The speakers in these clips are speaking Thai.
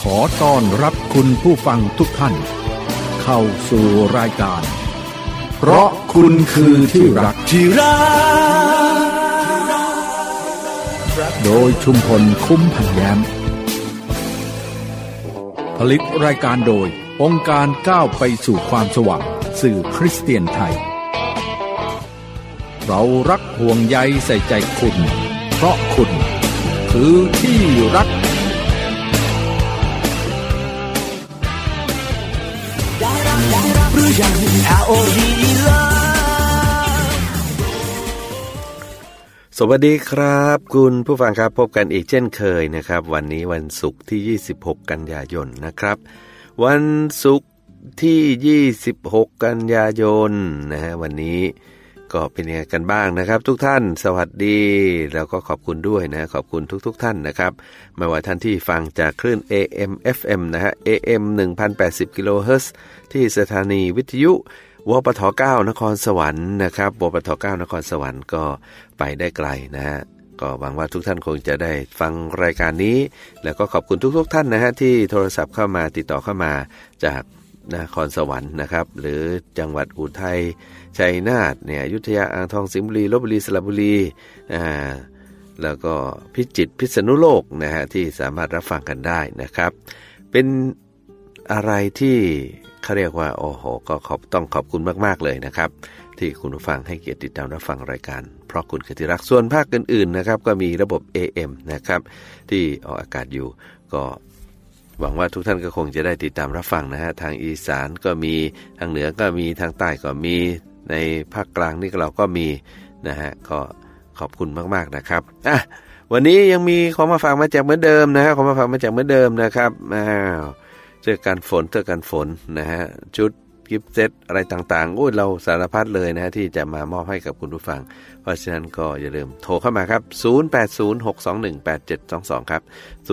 ขอต้อนรับคุณผู้ฟังทุกท่านเข้าสู่รายการเพราะคุณคือที่รักโดยชุมพลคุ้มพันแย้มผลิตรายการโดยองค์การก้าวไปสู่ความสว่างสื่อคริสเตียนไทยเรารักห่วงใยใส่ใจคุณเพราะคุณคือที่รักหรือยัง LOV สวัสดีครับคุณผู้ฟังครับพบกันอีกเช่นเคยนะครับวันนี้วันศุกร์ที่26กันยายนนะครับวันศุกร์ที่26กันยายนนะฮะวันนี้ก็เป็นยังไงกันบ้างนะครับทุกท่านสวัสดีแล้วก็ขอบคุณด้วยนะขอบคุณทุกท่านนะครับไม่ว่าท่านที่ฟังจากคลื่น AM FM นะฮะ AM 1080 กิโลเฮิรตซ์ที่สถานีวิทยุวปท9นครสวรรค์นะครับวปท9นครสวรรค์ก็ไปได้ไกลนะฮะก็หวังว่าทุกท่านคงจะได้ฟังรายการนี้แล้วก็ขอบคุณทุกท่านนะฮะที่โทรศัพท์เข้ามาติดต่อเข้ามาจากนครสวรรค์นะครับหรือจังหวัดอุทัยชัยนาทเนี่ยอยุธยาอ่างทองสิงห์บุรีลพบุรีสระบุรีแล้วก็พิจิตรพิษณุโลกนะฮะที่สามารถรับฟังกันได้นะครับเป็นอะไรที่เขาเรียกว่าโอ้โหก็ต้องขอบคุณมากๆเลยนะครับที่คุณผู้ฟังให้เกียรติติดตามรับฟังรายการเพราะคุณคือที่รักส่วนภาคอื่นๆนะครับก็มีระบบ AM นะครับที่ออกอากาศอยู่ก็หวังว่าทุกท่านก็คงจะได้ติดตามรับฟังนะฮะทางอีสานก็มีทางเหนือก็มีทางใต้ก็มีในภาคกลางนี่เราก็มีนะฮะก็ขอบคุณมากๆนะครับวันนี้ยังมีของมาฝากมาแจกเหมือนเดิมนะฮะของมาฝากมาแจกเหมือนเดิมนะครับเจอกันฝนนะฮะชุดกิฟต์เซตอะไรต่างๆโอ้ยเราสารพัดเลยนะฮะที่จะมามอบให้กับคุณผู้ฟังเพราะฉะนั้นก็อย่าลืมโทรเข้ามาครับ0806218722ครับ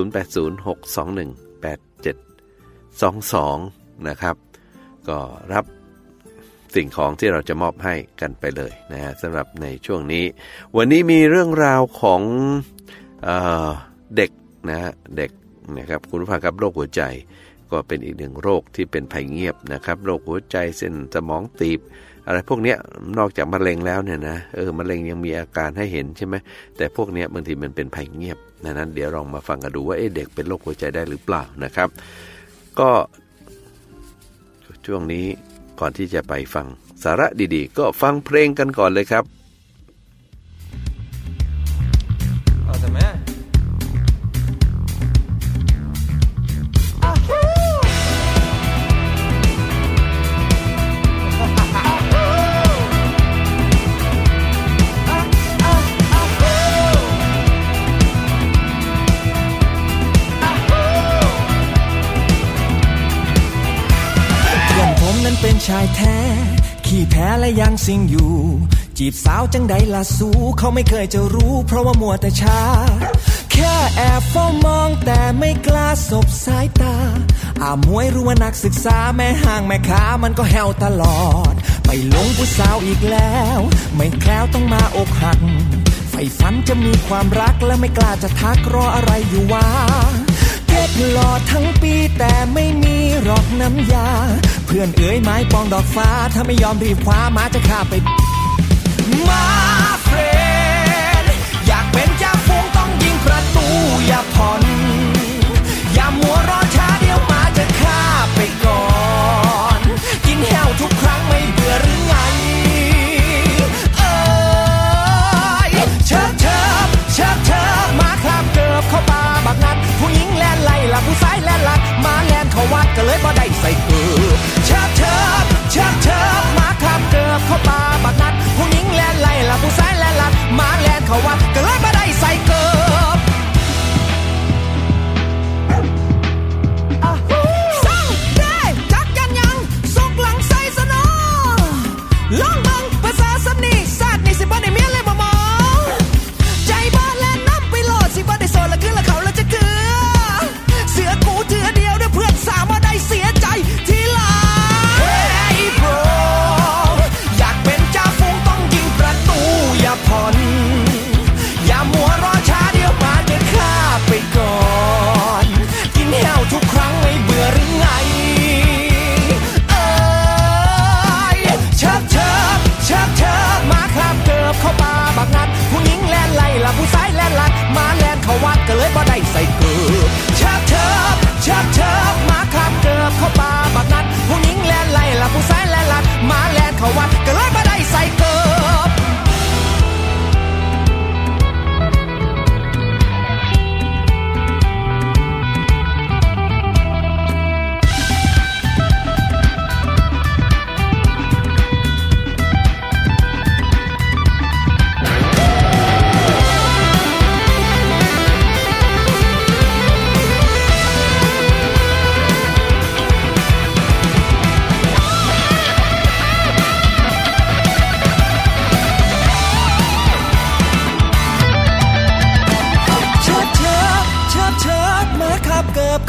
0806218722นะครับก็รับสิ่งของที่เราจะมอบให้กันไปเลยนะฮะสำหรับในช่วงนี้วันนี้มีเรื่องราวของเด็กนะฮะเด็กนะครับคุณผู้ฟังครับโรคหัวใจก็เป็นอีกหนึ่งโรคที่เป็นภัยเงียบนะครับโรคหัวใจเส้นสมองตีบอะไรพวกเนี้ยนอกจากมะเร็งแล้วเนี่ยนะมะเร็งยังมีอาการให้เห็นใช่ไหมแต่พวกเนี้ยบางทีมันเป็นภัยเงียบนั้นเดี๋ยวลองมาฟังกันดูว่าเด็กเป็นโรคหัวใจได้หรือเปล่านะครับก็ช่วงนี้ก่อนที่จะไปฟังสาระดีๆก็ฟังเพลงกันก่อนเลยครับเป็นชายแท้ขี้แพ้และยังซิงอยู่จีบสาวจังใดล่ะสู้เขาไม่เคยจะรู้เพราะว่ามัวแต่ช้าแค่แอบเฝ้ามองแต่ไม่กล้าสบสายตามวยรู้ว่านักศึกษาแม่ห้างแม่ค้ามันก็แฮวตลอดไปหลงผู้สาวอีกแล้วไม่แคล้วต้องมาอกหักใฝ่ฝันจะมีความรักและไม่กล้าจะทักรออะไรอยู่วะเก็บหล่อทั้งปีแต่ไม่มีหรอกน้ำยาเพื่อนเอ๋ยไม้ปองดอกฟ้าถ้าไม่ยอมรีบคว้ามาจะฆ่าไปมาเฟรนอยากเป็นจ่าฝูงต้องยิงประตูอย่าผ่อนอย่ามัวรอช้าเดี๋ยวมาจะฆ่าไปก่อนกินแห้วทุกครั้งไม่เบื่อหรือไงเชิบมาคลาบเกิบเข้าป่าบักนัดผู้หญิงแล่นไล่ละผู้ชายแล่นลัดมาแล่นเข้าวัดก็เลยบ่ได้ใส่เกิบเชิบมาคลาบเกิบเข้าป่าบักนัดผู้หญิงแล่นไล่ละผู้ชายแล่นลัดมาแล่นเข้าวัดก็เลยบ่ได้ใส่เกิบ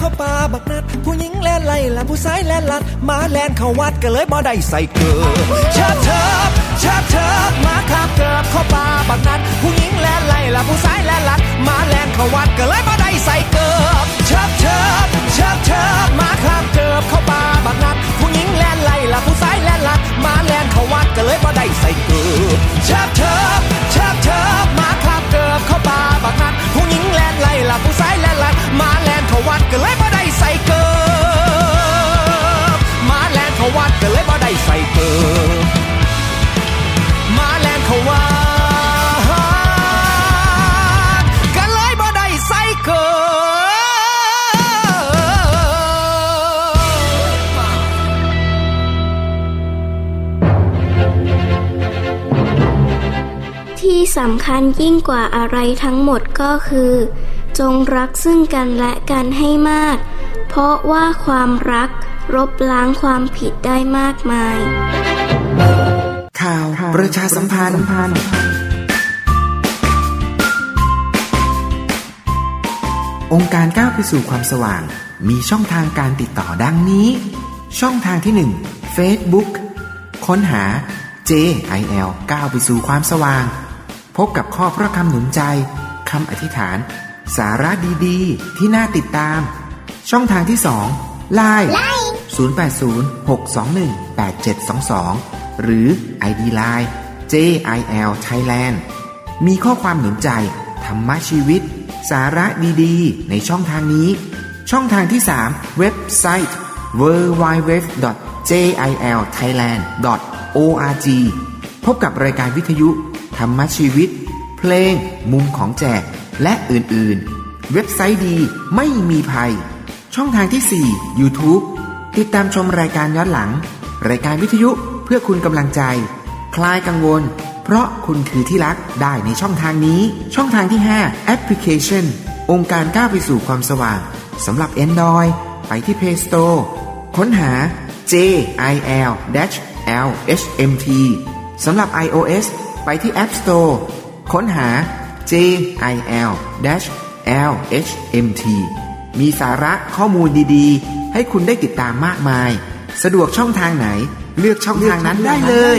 เข้าป่าบักนัดผู้หญิงแล่นไล่ละผู้ชายแล่นลัดมาแล่นเข้าวัดก็เลยบ่ได้ใส่เกิบเชิบเชิบเชิบเชิบมาข้ามเกิบเข้าป่าบักนัดผู้หญิงแล่นไล่ละผู้ชายแล่นลัดมาแล่นเข้าวัดก็เลยบ่ได้ใส่เกิบเชิบเชิบเชิบเชิบมาข้ามเกิบเข้าป่าบักนัดผู้หญิงแล่นไล่ละผู้ชายแล่นลัดมาแล่นเข้าวัดก็เลยบ่ได้ใส่เกิบเชิบเชิบเชิบเชิบมาข้ามเกิบเข้าป่าบักนัดผู้หญิงแล่นไล่ละผู้ชายแล่นลัดมาแล่นเข้าวัดก็เลยบ่ได้ใส่เกิบมาแล่นเข้าวัดก็เลยบ่ได้ใส่เกิบมาแล่นเข้าวัดก็เลยบ่ได้ใส่เกิบที่สำคัญยิ่งกว่าอะไรทั้งหมดก็คือจงรักซึ่งกันและกันให้มากเพราะว่าความรักลบล้างความผิดได้มากมายข่าวประชาสัมพันธ์องค์การก้าวไปสู่ความสว่างมีช่องทางการติดต่อดังนี้ช่องทางที่1 Facebook ค้นหา JIL ก้าวไปสู่ความสว่างพบกับข้อพระคำหนุนใจคำอธิษฐานสาระดีๆที่น่าติดตามช่องทางที่2 LINE 0806218722หรือ ID LINE JIL Thailand มีข้อความหนุนใจธรรมะชีวิตสาระดีๆในช่องทางนี้ช่องทางที่3เว็บไซต์ www.jilthailand.org พบกับรายการวิทยุธรรมะชีวิตเพลงมุมของแจกและอื่นๆเว็บไซต์ดีไม่มีภัยช่องทางที่4 YouTube ติดตามชมรายการย้อนหลังรายการวิทยุเพื่อคุณกำลังใจคลายกังวลเพราะคุณคือที่รักได้ในช่องทางนี้ช่องทางที่5แอปพลิเคชันองค์การก้าวไปสู่ความสว่างสำหรับ Android ไปที่ Play Store ค้นหา JIL-LHMT สำหรับ iOS ไปที่ App Store ค้นหา JIL-LHMT มีสาระข้อมูลดีๆให้คุณได้ติดตามมากมายสะดวกช่องทางไหนเลือกช่องทางนั้นได้เลย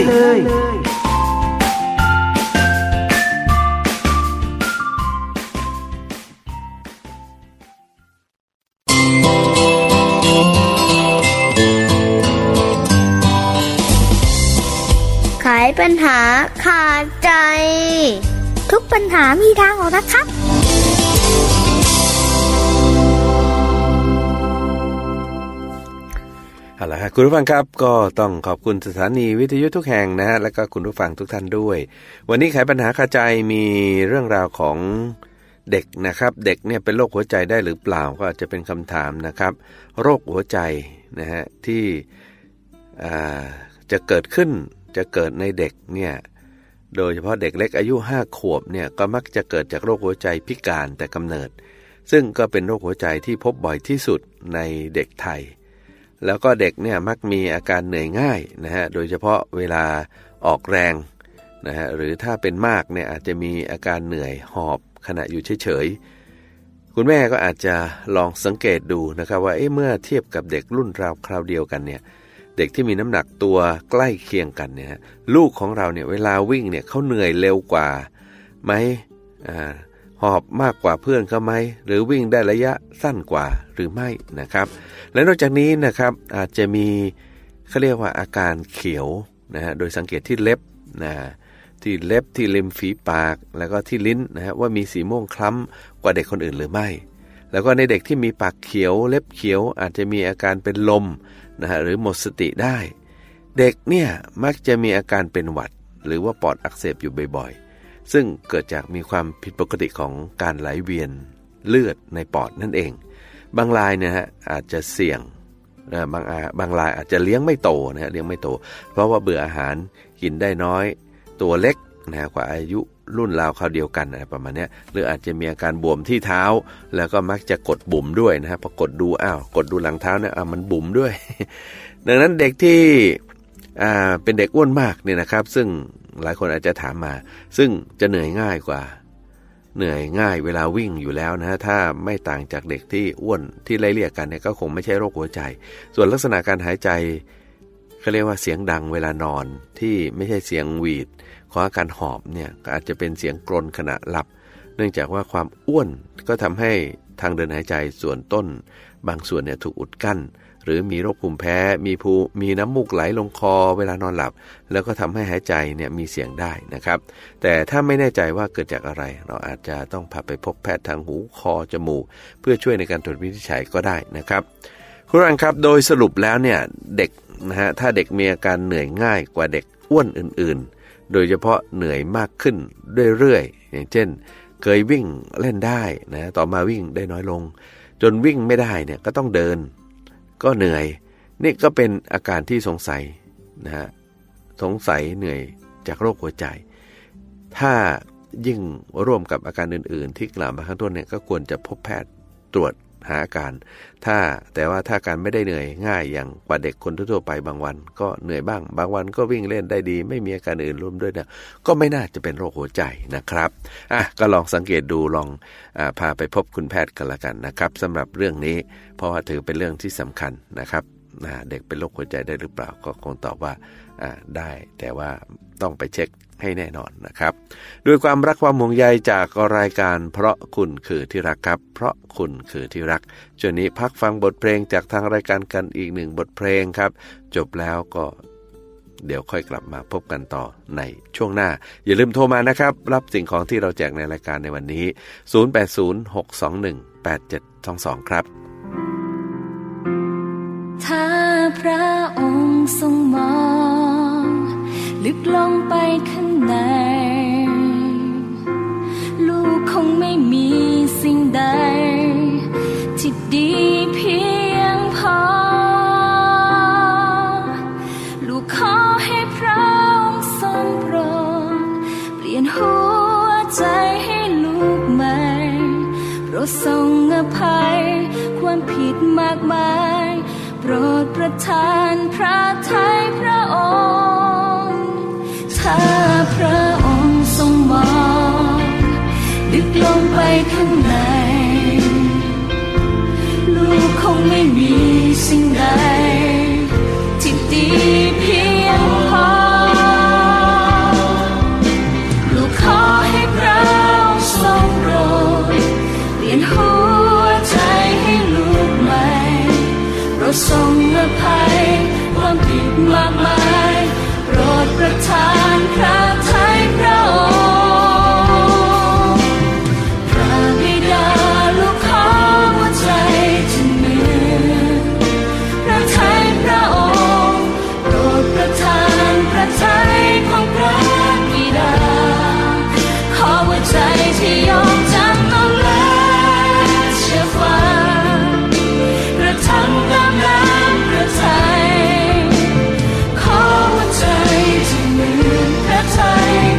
ไขปัญหาขาดใจทุกปัญหามีทางออกนะครับเอาล่ะคุณผู้ฟังครับก็ต้องขอบคุณสถานีวิทยุทุกแห่งนะฮะแล้วก็คุณผู้ฟังทุกท่านด้วยวันนี้ไขปัญหาคาใจมีเรื่องราวของเด็กนะครับเด็กเนี่ยเป็นโรคหัวใจได้หรือเปล่าก็อาจจะเป็นคำถามนะครับโรคหัวใจนะฮะที่จะเกิดขึ้นจะเกิดในเด็กเนี่ยโดยเฉพาะเด็กเล็กอายุ5 ขวบเนี่ยก็มักจะเกิดจากโรคหัวใจพิการแต่กำเนิดซึ่งก็เป็นโรคหัวใจที่พบบ่อยที่สุดในเด็กไทยแล้วก็เด็กเนี่ยมักมีอาการเหนื่อยง่ายนะฮะโดยเฉพาะเวลาออกแรงนะฮะหรือถ้าเป็นมากเนี่ยอาจจะมีอาการเหนื่อยหอบขณะอยู่เฉยๆคุณแม่ก็อาจจะลองสังเกตดูนะครับว่าเมื่อเทียบกับเด็กรุ่นราวคราวเดียวกันเนี่ยเด็กที่มีน้ำหนักตัวใกล้เคียงกันเนี่ยลูกของเราเนี่ยเวลาวิ่งเนี่ยเขาเหนื่อยเร็วกว่าไหมหอบมากกว่าเพื่อนเขาไหมหรือวิ่งได้ระยะสั้นกว่าหรือไม่นะครับและนอกจากนี้นะครับอาจจะมีเขาเรียกว่าอาการเขียวนะฮะโดยสังเกตที่เล็บนะที่เล็บที่ริมฝีปากแล้วก็ที่ลิ้นนะฮะว่ามีสีม่วงคล้ำกว่าเด็กคนอื่นหรือไม่แล้วก็ในเด็กที่มีปากเขียวเล็บเขียวอาจจะมีอาการเป็นลมนะฮะหรือหมดสติได้เด็กเนี่ยมักจะมีอาการเป็นหวัดหรือว่าปอดอักเสบอยู่บ่อยๆซึ่งเกิดจากมีความผิดปกติของการไหลเวียนเลือดในปอดนั่นเองบางรายเนี่ยฮะอาจจะเสี่ยงนะบางรายอาจจะเลี้ยงไม่โตนะฮะเลี้ยงไม่โตเพราะว่าเบื่ออาหารกินได้น้อยตัวเล็กนะกว่าอายุรุ่นราวคราวเดียวกันอะไรประมาณนี้หรืออาจจะมีอาการบวมที่เท้าแล้วก็มักจะกดบุ๋มด้วยนะฮะพอกดดูกดดูหลังเท้าเนี่ยมันบุ๋มด้วย ดังนั้นเด็กที่เป็นเด็กอ้วนมากเนี่ยนะครับซึ่งหลายคนอาจจะถามมาซึ่งจะเหนื่อยง่ายกว่าเหนื่อยง่ายเวลาวิ่งอยู่แล้วนะถ้าไม่ต่างจากเด็กที่อ้วนที่ไล่เลี่ยกันเนี่ยก็คงไม่ใช่โรคหัวใจส่วนลักษณะการหายใจเขาเรียกว่าเสียงดังเวลานอนที่ไม่ใช่เสียงหวีดของอาการหอบเนี่ยก็อาจจะเป็นเสียงกรนขณะหลับเนื่องจากว่าความอ้วนก็ทำให้ทางเดินหายใจส่วนต้นบางส่วนเนี่ยถูกอุดกั้นหรือมีโรคภูมิแพ้มีน้ำมูกไหลลงคอเวลานอนหลับแล้วก็ทำให้หายใจเนี่ยมีเสียงได้นะครับแต่ถ้าไม่แน่ใจว่าเกิดจากอะไรเราอาจจะต้องพาไปพบแพทย์ทางหูคอจมูกเพื่อช่วยในการตรวจวินิจฉัยก็ได้นะครับคุณผู้ฟังครับโดยสรุปแล้วเนี่ยเด็กนะฮะถ้าเด็กมีอาการเหนื่อยง่ายกว่าเด็กอ้วนอื่นๆโดยเฉพาะเหนื่อยมากขึ้นเรื่อยๆอย่างเช่นเคยวิ่งเล่นได้นะต่อมาวิ่งได้น้อยลงจนวิ่งไม่ได้เนี่ยก็ต้องเดินก็เหนื่อยนี่ก็เป็นอาการที่สงสัยนะฮะสงสัยเหนื่อยจากโรคหัวใจถ้ายิ่งร่วมกับอาการอื่นๆที่กล่าวมาข้างต้นเนี่ยก็ควรจะพบแพทย์ตรวจหาอาการแต่ว่าถ้าการไม่ได้เหนื่อยง่ายอย่างกว่าเด็กคนทั่วไปบางวันก็เหนื่อยบ้างบางวันก็วิ่งเล่นได้ดีไม่มีอาการอื่นร่วมด้วยเนี่ยก็ไม่น่าจะเป็นโรคหัวใจนะครับก็ลองสังเกตดูลองพาไปพบคุณแพทย์กันละกันนะครับสำหรับเรื่องนี้เพราะว่าถือเป็นเรื่องที่สำคัญนะครับเด็กเป็นโรคหัวใจได้หรือเปล่าก็คงตอบว่าได้แต่ว่าต้องไปเช็คให้แน่นอนนะครับด้วยความรักความห่วงใยจากรายการเพราะคุณคือที่รักครับเพราะคุณคือที่รักช่วงนี้พักฟังบทเพลงจากทางรายการกันอีกหนึ่งบทเพลงครับจบแล้วก็เดี๋ยวค่อยกลับมาพบกันต่อในช่วงหน้าอย่าลืมโทรมานะครับรับสิ่งของที่เราแจกในรายการในวันนี้0806218722ครับถ้าพระองค์ทรงมองลึกลงไปข้างในลูกคงไม่มีสิ่งใดที่ดีเพียงพอลูกขอให้พระองค์ทรงโปรดเปลี่ยนหัวใจให้ลูกใหม่โปรดทรงอภัยความผิดมากมายโปรดประทานพระทัยพระองค์ถ้าพระองค์ทรงมองลึกลงไปข้างในลูกคงไม่มีสิ่งใดที่ดีเพียงพอลูกขอให้พระองค์ทรงโปรดเปลี่ยนหัวใจให้ลูกใหม่โปรดทรงอภัยความผิดมากมายโปรดประทานพระทัยพระองค์พระบิดาลูกขอหัวใจที่เหมือนพระทัยพระองค์โปรดประทานพระทัยของพระบิดาขอหัวใจที่ยอมจำนนและเชื่อฟังกระทำตามน้ำพระทัยขอหัวใจที่เหมือนพระทัย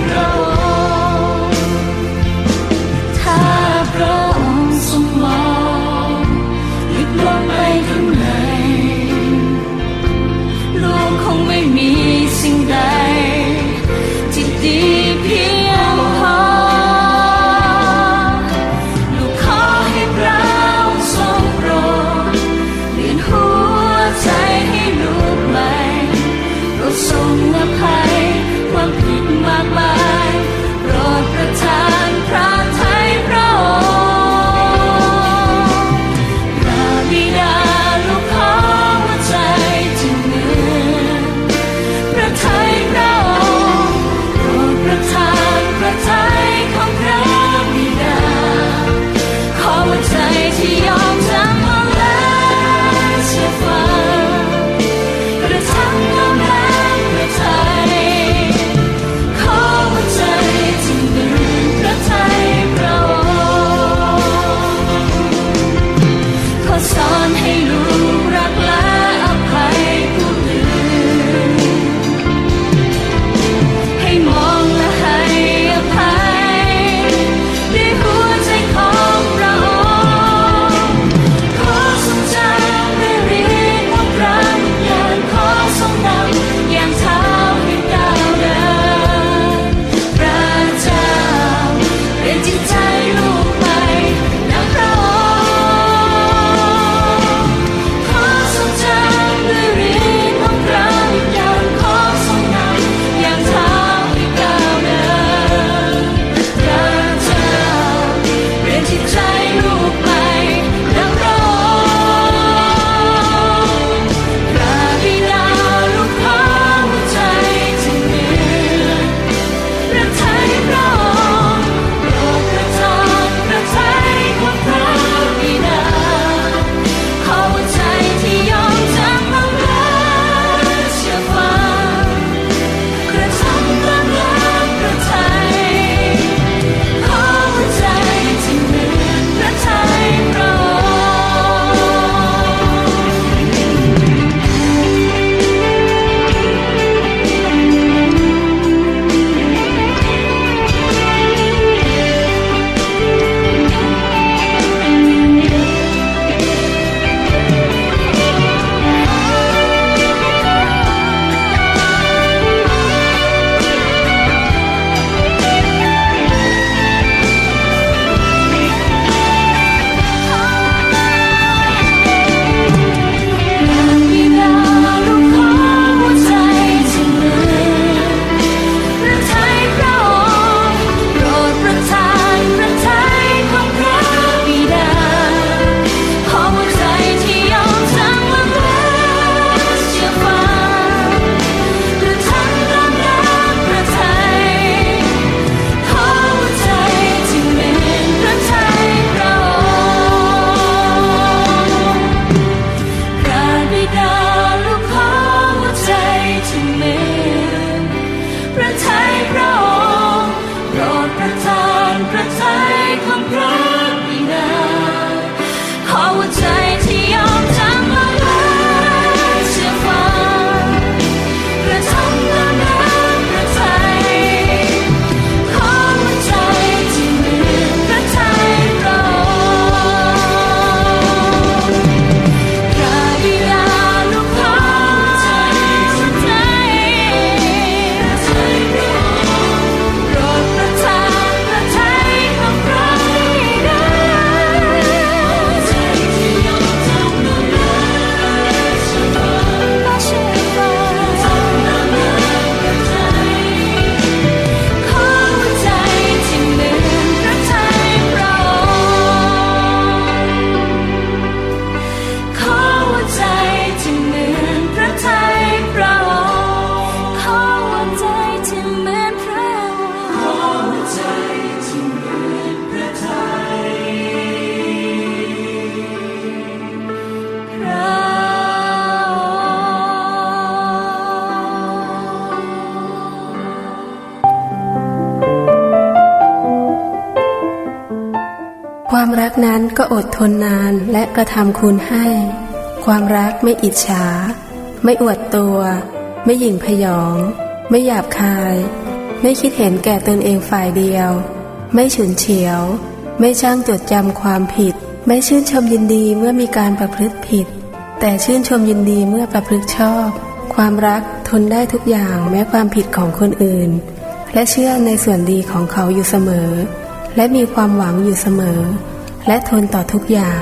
ก็อดทนนานและกระทำคุณให้ความรักไม่อิจฉาไม่อวดตัวไม่หยิ่งพยองไม่หยาบคายไม่คิดเห็นแก่ตนเองฝ่ายเดียวไม่ฉุนเฉียวไม่ช่างจดจำความผิดไม่ชื่นชมยินดีเมื่อมีการประพฤติผิดแต่ชื่นชมยินดีเมื่อประพฤติชอบความรักทนได้ทุกอย่างแม้ความผิดของคนอื่นและเชื่อในส่วนดีของเขาอยู่เสมอและมีความหวังอยู่เสมอและทนต่อทุกอย่าง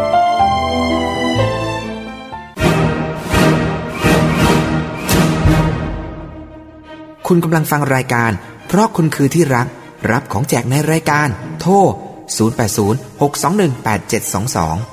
คุณกำลังฟังรายการเพราะคุณคือที่รักรับของแจกในรายการโทร0806218722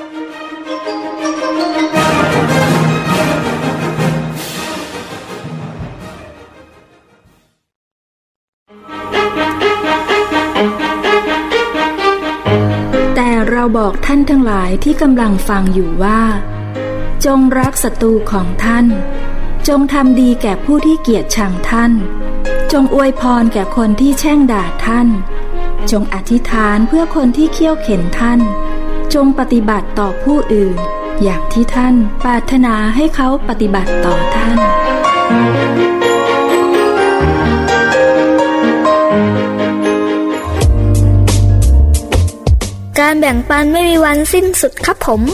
เราบอกท่านทั้งหลายที่กำลังฟังอยู่ว่าจงรักศัตรูของท่านจงทำดีแก่ผู้ที่เกลียดชังท่านจงอวยพรแก่คนที่แช่งด่าท่านจงอธิษฐานเพื่อคนที่เคี่ยวเข็นท่านจงปฏิบัติต่อผู้อื่นอย่างที่ท่านปรารถนาให้เขาปฏิบัติต่อท่านการแบ่งปันไม่มีวันสิ้นสุดครับผม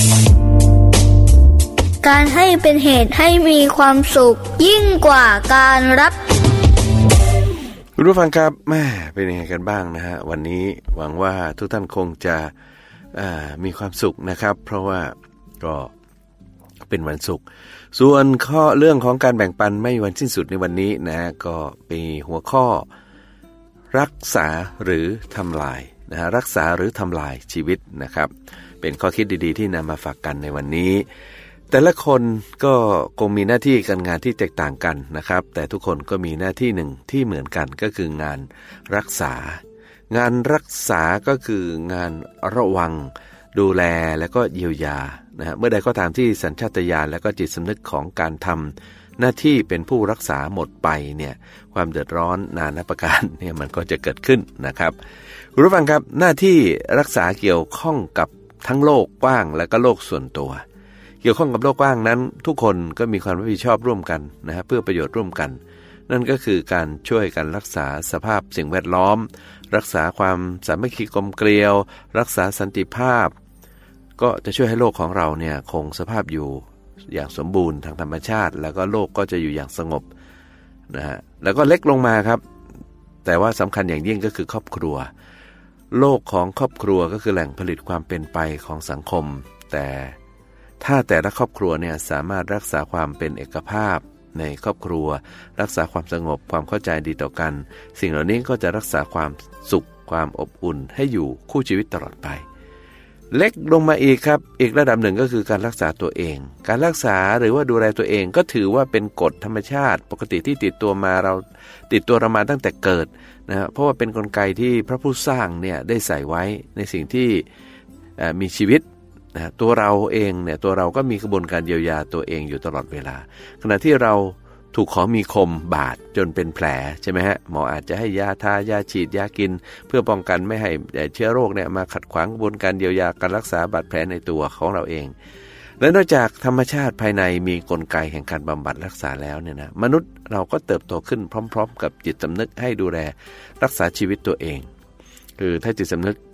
การให้เป็นเหตุให้มีความสุขยิ่งกว่าการรับคุณผู้ฟังครับแม่เป็นยังไงกันบ้างนะฮะวันนี้หวังว่าทุกท่านคงจะมีความสุขนะครับเพราะว่าก็เป็นวันศุกร์ส่วนข้อเรื่องของการแบ่งปันไม่มีวันสิ้นสุดในวันนี้นะก็เป็นหัวข้อรักษาหรือทำลายนะฮะรักษาหรือทำลายชีวิตนะครับเป็นข้อคิดดีๆที่นำมาฝากกันในวันนี้แต่ละคนก็คงมีหน้าที่การงานที่แตกต่างกันนะครับแต่ทุกคนก็มีหน้าที่หนึ่งที่เหมือนกันก็คืองานรักษางานรักษาก็คืองานระวังดูแลและก็เยียวยานะฮะเมื่อใดก็ตามที่สัญชาตญาณและก็จิตสำนึกของการทำหน้าที่เป็นผู้รักษาหมดไปเนี่ยความเดือดร้อนนานาประการเนี่ยมันก็จะเกิดขึ้นนะครับคุณผู้ฟังครับหน้าที่รักษาเกี่ยวข้องกับทั้งโลกกว้างและก็โลกส่วนตัวเกี่ยวข้องกับโลกกว้างนั้นทุกคนก็มีความรับผิดชอบร่วมกันนะฮะเพื่อประโยชน์ร่วมกันนั่นก็คือการช่วยกันรักษาสภาพสิ่งแวดล้อมรักษาความสามัคคีกลมเกลียวรักษาสันติภาพก็จะช่วยให้โลกของเราเนี่ยคงสภาพอยู่อย่างสมบูรณ์ทางธรรมชาติแล้วก็โลกก็จะอยู่อย่างสงบนะฮะแล้วก็เล็กลงมาครับแต่ว่าสำคัญอย่างยิ่งก็คือครอบครัวโลกของครอบครัวก็คือแหล่งผลิตความเป็นไปของสังคมแต่ถ้าแต่ละครอบครัวเนี่ยสามารถรักษาความเป็นเอกภาพในครอบครัวรักษาความสงบความเข้าใจดีต่อกันสิ่งเหล่านี้ก็จะรักษาความสุขความอบอุ่นให้อยู่คู่ชีวิตตลอดไปเล็กลงมาอีกครับอีกระดับหนึ่งก็คือการรักษาตัวเองการรักษาหรือว่าดูแลตัวเองก็ถือว่าเป็นกฎธรรมชาติปกติที่ติดตัวเรามาตั้งแต่เกิดนะเพราะว่าเป็นกลไกที่พระผู้สร้างเนี่ยได้ใส่ไว้ในสิ่งที่มีชีวิตนะตัวเราเองเนี่ยตัวเราก็มีกระบวนการเยียวยาตัวเองอยู่ตลอดเวลาขณะที่เราถูกของมีคมบาดจนเป็นแผลใช่ไหมฮะหมออาจจะให้ยาทายาฉีดยากินเพื่อป้องกันไม่ให้เชื้อโรคเนี่ยมาขัดขวางกระบวนการเยียวยาการรักษาบาดแผลในตัวของเราเองและนอกจากธรรมชาติภายในมีกลไกแห่งการบำบัดรักษาแล้วเนี่ยนะมนุษย์เราก็เติบโตขึ้นพร้อมๆกับจิตสำนึกให้ดูแลรักษาชีวิตตัวเองคือถ้าจิตสำนึก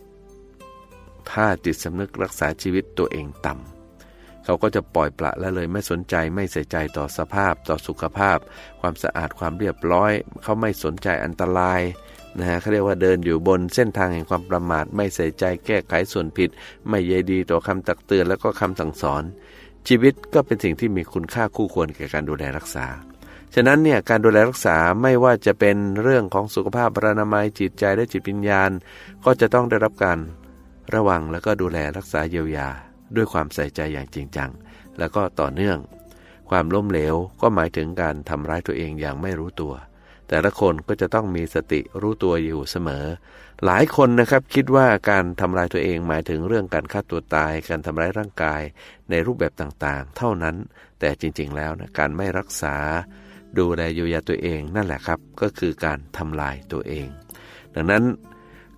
รักษาชีวิตตัวเองต่ำเขาก็จะปล่อยปละละเลยไม่สนใจไม่ใส่ใจต่อสภาพต่อสุขภาพความสะอาดความเรียบร้อยเขาไม่สนใจอันตรายนะฮะเขาเรียกว่าเดินอยู่บนเส้นทางแห่งความประมาทไม่ใส่ใจแก้ไขส่วนผิดไม่ใยดีต่อคำตักเตือนแล้วก็คำสั่งสอนชีวิตก็เป็นสิ่งที่มีคุณค่าคู่ควรแก่การดูแลรักษาฉะนั้นเนี่ยการดูแลรักษาไม่ว่าจะเป็นเรื่องของสุขภาพอนามัยจิตใจและจิตวิญญาณก็จะต้องได้รับการระวังแล้วก็ดูแลรักษาเยียวยาด้วยความใส่ใจอย่างจริงจังแล้วก็ต่อเนื่องความล้มเหลวก็หมายถึงการทำร้ายตัวเองอย่างไม่รู้ตัวแต่ละคนก็จะต้องมีสติรู้ตัวอยู่เสมอหลายคนนะครับคิดว่าการทำร้ายตัวเองหมายถึงเรื่องการฆ่าตัวตายการทำร้ายร่างกายในรูปแบบต่างๆเท่านั้นแต่จริงๆแล้วนะการไม่รักษาดูแลเยียวยาตัวเองนั่นแหละครับก็คือการทำลายตัวเองดังนั้น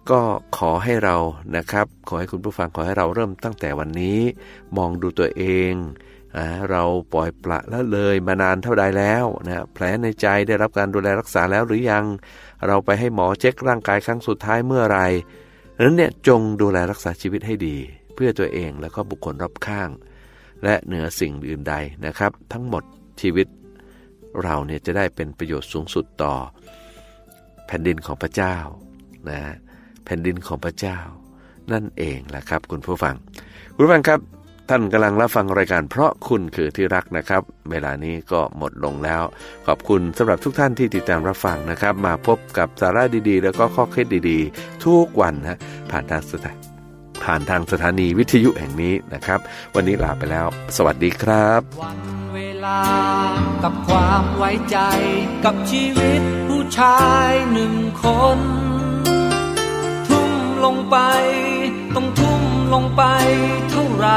ก็ขอให้เรานะครับขอให้คุณผู้ฟังขอให้เราเริ่มตั้งแต่วันนี้มองดูตัวเองเราปล่อยปละละเลยมานานเท่าใดแล้วนะแผลในใจได้รับการดูแลรักษาแล้วหรือยังเราไปให้หมอเช็คร่างกายครั้งสุดท้ายเมื่อไรนั้นเนี่ยจงดูแลรักษาชีวิตให้ดีเพื่อตัวเองแล้วก็บุคคลรอบข้างและเหนือสิ่งอื่นใดนะครับทั้งหมดชีวิตเราเนี่ยจะได้เป็นประโยชน์สูงสุดต่อแผ่นดินของพระเจ้านะแผ่นดินของพระเจ้านั่นเองแหละครับคุณผู้ฟังครับท่านกำลังรับฟังรายการเพราะคุณคือที่รักนะครับเวลานี้ก็หมดลงแล้วขอบคุณสำหรับทุกท่านที่ติดตามรับฟังนะครับมาพบกับสาระดีๆแล้วก็ข้อคิดดีๆทุกวันนะผ่านทางสถานีวิทยุแห่งนี้นะครับวันนี้ลาไปแล้วสวัสดีครับวันเวลากับความไว้ใจกับชีวิตผู้ชายหนึ่งคนทุ่มลงไปต้องทุ่มลงไปเท่าไร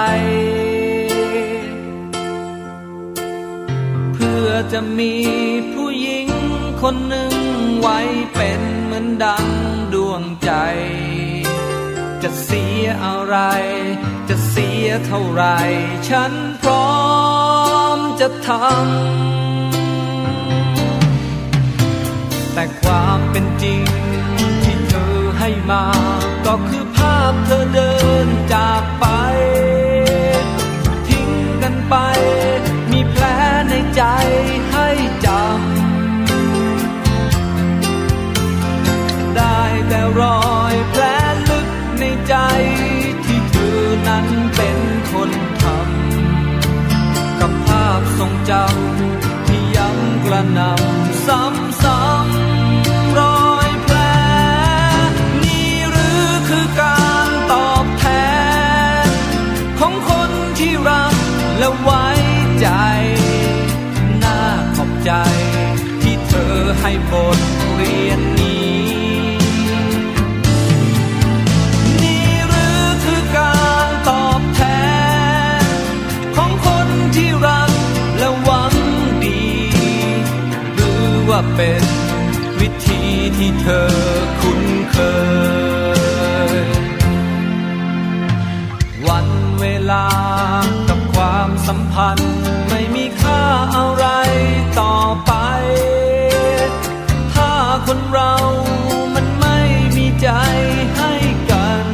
เพื่อจะมีผู้หญิงคนหนึ่งไว้เป็นเหมือนดังดวงใจจะเสียอะไรจะเสียเท่าไรฉันพร้อมจะทำแต่ความเป็นจริงที่เธอให้มาก็คือภาพเธอเดินจากไปทิ้งกันไปมีแผลในใจให้จำได้แต่รอยแผลลึกในใจที่เธอนั้นเป็นคนทำกับภาพทรงจำที่ย้ำกระหน่ำซ้ำรอยแผลนี่หรือคือการตอบแทนของคนที่รักและไว้ใจน่าขอบใจที่เธอให้บทเรียนนี้เป็นวิธีที่เธอคุ้นเคยวันเวลากับความสัมพันธ์ไม่มีค่าอะไรต่อไปถ้าคนเรามันไม่มีใจให้กัน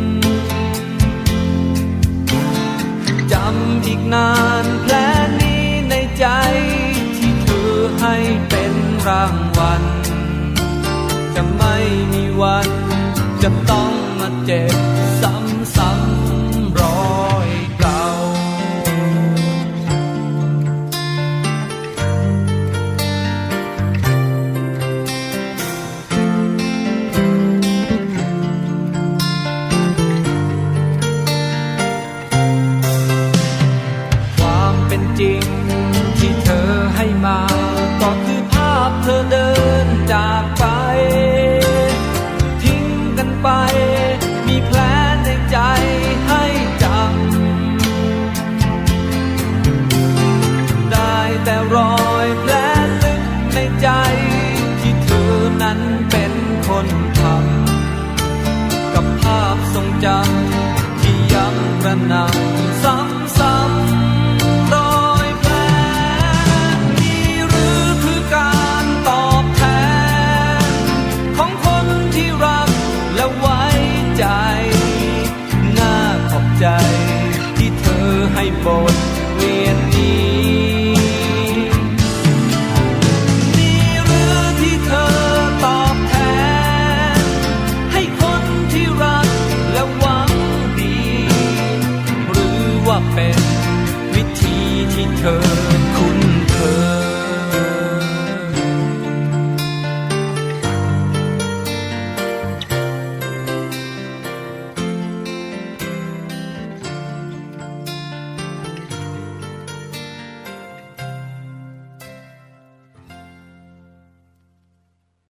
จำอีกนานแผลนี้ในใจที่เธอให้เป็นรางวัลจะไม่มีวันจะต้องมาเจ็บซ้ำๆรอยเก่าความเป็นจริงที่เธอให้มาก็คือภาพเธอเดินจากไปทิ้งกันไปมีแผลในใจให้จำได้แต่รอยแผลลึกในใจที่เธอนั้นเป็นคนทำกับภาพทรงจำที่ยังกระหน่ำซ้ำที่เธอให้บทเรียนนี้นี่หรือที่เธอตอบแทนให้คนที่รักและหวังดีหรือว่าเป็นวิธีที่เธอ